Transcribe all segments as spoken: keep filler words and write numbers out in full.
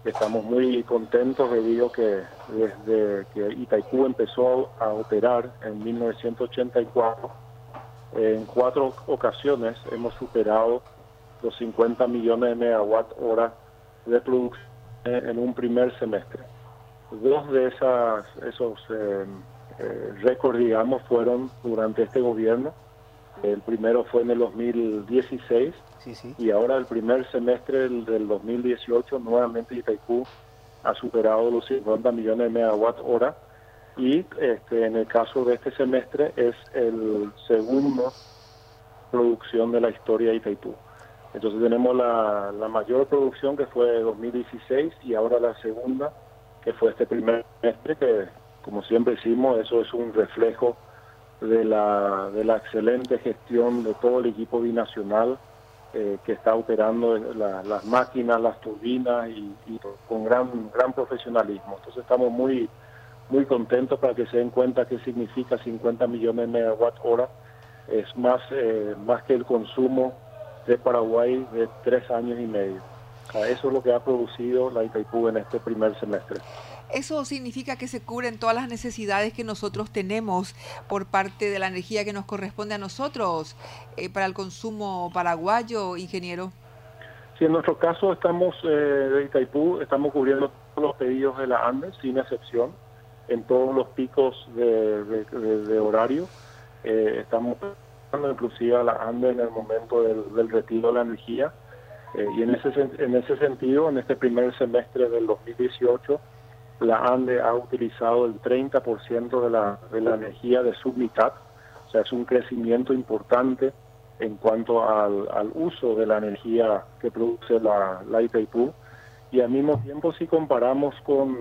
Estamos muy contentos debido a que desde que Itaipú empezó a operar en mil novecientos ochenta y cuatro, en cuatro ocasiones hemos superado los cincuenta millones de megawatt hora de producción en un primer semestre. Dos de esas, esos eh, eh, récords, digamos, fueron durante este gobierno. El primero fue en el dos mil dieciséis Sí, sí. y ahora el primer semestre del, del dos mil dieciocho nuevamente Itaipú ha superado los cincuenta millones de megawatt hora y este, en el caso de este semestre es el segundo producción de la historia de Itaipú. Entonces tenemos la, la mayor producción que fue dos mil dieciséis y ahora la segunda que fue este primer semestre, que como siempre decimos, eso es un reflejo de la, de la excelente gestión de todo el equipo binacional eh, que está operando la, las máquinas, las turbinas y, y con gran, gran profesionalismo. Entonces estamos muy, muy contentos para que se den cuenta qué significa cincuenta millones de megawatt hora. Es más, eh, más que el consumo de Paraguay de tres años y medio. O sea, eso es lo que ha producido la Itaipú en este primer semestre. Eso significa que se cubren todas las necesidades que nosotros tenemos por parte de la energía que nos corresponde a nosotros eh, para el consumo paraguayo, ingeniero. Sí, en nuestro caso estamos eh, de Itaipú, estamos cubriendo todos los pedidos de la ANDE, sin excepción, en todos los picos de, de, de, de horario. Eh, estamos pensando inclusive a la ANDE en el momento del, del retiro de la energía. Eh, y en ese, en ese sentido, en este primer semestre del dos mil dieciocho, la ANDE ha utilizado el treinta por ciento de la, de la energía de su mitad. O sea, es un crecimiento importante en cuanto al, al uso de la energía que produce la, la Itaipú. Y al mismo tiempo, si comparamos con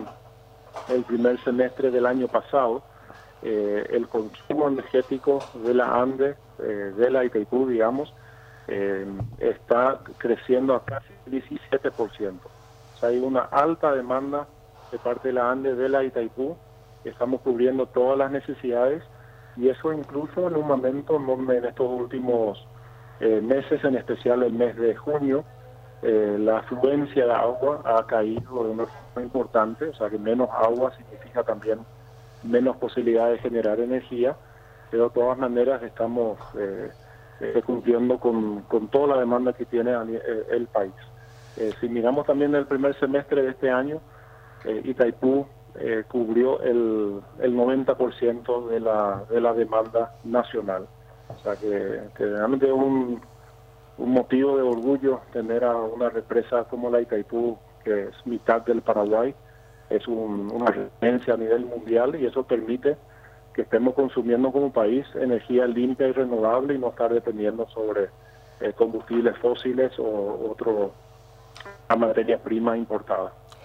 el primer semestre del año pasado, eh, el consumo energético de la ANDE, eh, de la Itaipú, digamos, eh, está creciendo a casi el diecisiete por ciento. O sea, hay una alta demanda de parte de la ANDE de la Itaipú. Estamos cubriendo todas las necesidades y eso incluso en un momento donde en estos últimos eh, meses, en especial el mes de junio, eh, la afluencia de agua ha caído de una forma importante, o sea que menos agua significa también menos posibilidad de generar energía, pero de todas maneras estamos eh, eh, cumpliendo con, con toda la demanda que tiene el, el país. Eh, si miramos también el primer semestre de este año, eh, Itaipú eh, cubrió el, el noventa por ciento de la, de la demanda nacional. O sea que, que realmente es un, un motivo de orgullo tener a una represa como la Itaipú, que es mitad del Paraguay. Es un, una referencia a nivel mundial y eso permite que estemos consumiendo como país energía limpia y renovable y no estar dependiendo sobre eh, combustibles fósiles o otra materia prima importada.